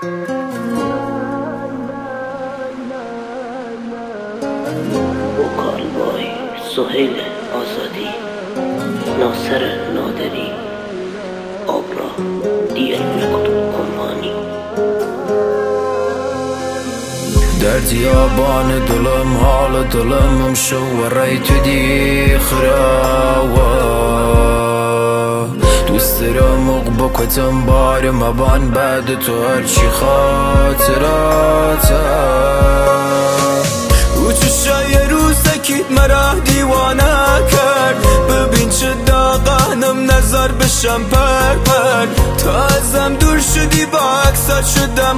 وکال بای سهیل آزادی، ناصر نادری، آبرا دیل کمپانی. در دیابان دلم حال دلم مشوره تو دی خراوه دوست دارم بکتم بار مبان بعد تو هرچی خاطراته او چشای روزکیت مرا دیوانه کرد ببین چه داغانم نظر بشم پر پر تا ازم دور شدی با عکسات شدم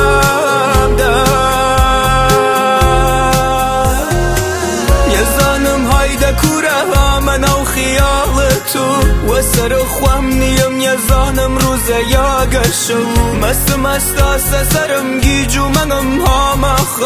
تو و سر خوام نیم یزانم روز یاگشو مست سرم گیجو منم ها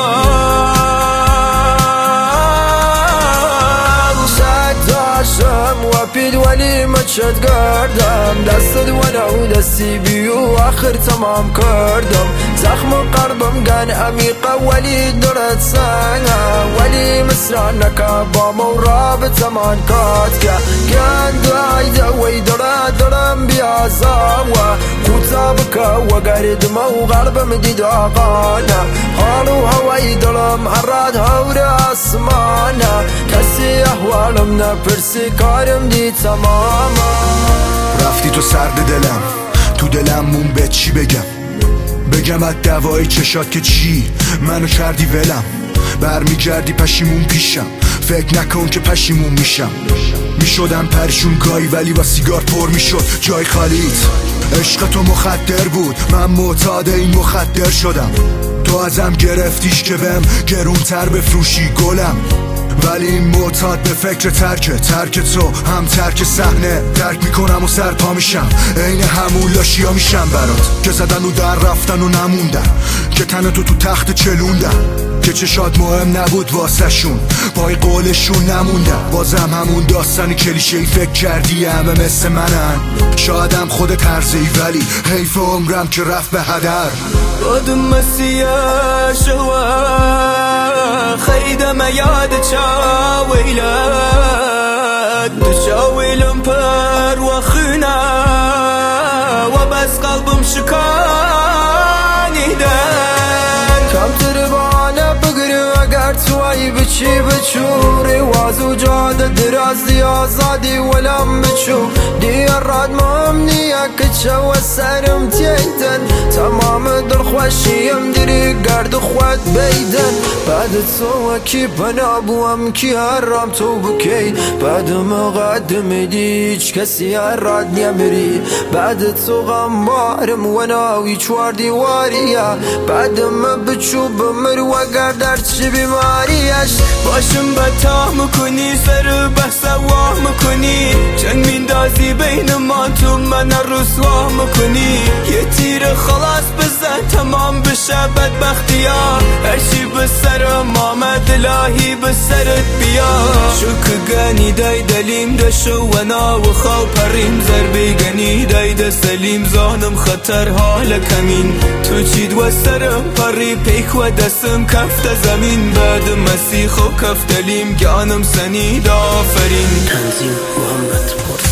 مخال شد داشتم و پید ولی مچد گردم دستد و دستی بیو آخر تمام کردم زخم قلبم گن عمیقه ولی درد سنگه ولی مصرع نکه با مو رابطه من کات که گن دعایده وی درم بیازاوه خوطا بکه و گردم و قلبم دید آقانه حالو هوای دلم هراد هور آسمانه کسی احوالم نپرسی کارم دید تماما رفتی تو سرد دلم تو دلم مون به چی بگم از دوای چشات که چی منو کردی ولم برمیگردی پشیمون پیشم فکر نکن که پشیمون میشدم پریشون گاهی ولی با سیگار پر میشد جای خالیت عشق تو مخدر بود من معتاد این مخدر شدم تو ازم گرفتیش که بهم گرونتر بفروشی گلم ولی این معتاد به فکر ترک تو هم ترک صحنه درک میکنم و سرپا میشم عین همون لاشیا میشم برات که زدن و در رفتن و نموندن که تن تو تخت چلوندن که چشات مهم نبود واسه شون پای قولشون نموندن بازم همون داستانی کلیشه‌ای فکر کردی همه مثل منن شایدم خود ترزی ولی حیف عمرم که رفت به هدر بادم مسیح شوا خیدم یاد چاویلت دو چاویلم پر و خونه و بس قلبم شکانی در کم تربانه بگرم اگر توی بچی بچوری وازو جاده دراز دی آزادی ولم بچو دیر راد ممنیه که چو سرم تیدن تمام دل خوشیم دری گرد خود بیدن بعد تو کی بنا بوم کی هرم تو بکی بعد مقدم دیچ کسی هراد نمیری بعد تو غمارم و ناوی چوار دیواریه بعد ما بچو بمر و گردر چی بیماریش باشم بتا مکنی سر بحث واه مکنی چند میندازی بین ما تو من رسوا مکنی یه تیر خلاص بزن تمام بشه بدبختیا هرچی به سرم آمد الهی به سرت بیا شو که گنی دای دلیم دشو و نا و خواه پریم زربی گنی دای دسلیم زانم خطر حال کمین تو چید و سرم پری پیک و دستم کفت زمین بعد مسیح و کفت دلیم گانم سنید آفرین تنظیم محمد